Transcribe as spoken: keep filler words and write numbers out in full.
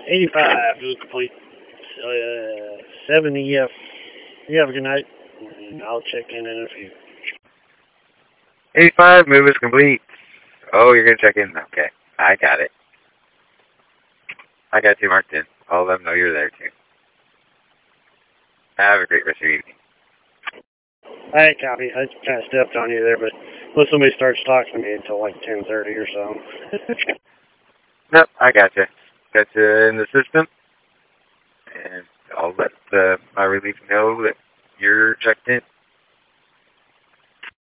eighty-five is complete. Uh, seventy, yeah. You have a good night. And I'll check in in a few. eighty-five, move is complete. Oh, you're going to check in? Okay, I got it. I got you marked in. I'll let them know you're there, too. Have a great rest of your evening. All right, copy. I kind of stepped on you there, but unless somebody starts talking to me until like ten thirty or so. Nope, I got you. Got you in the system. And I'll let uh, my relief know that you're checked in.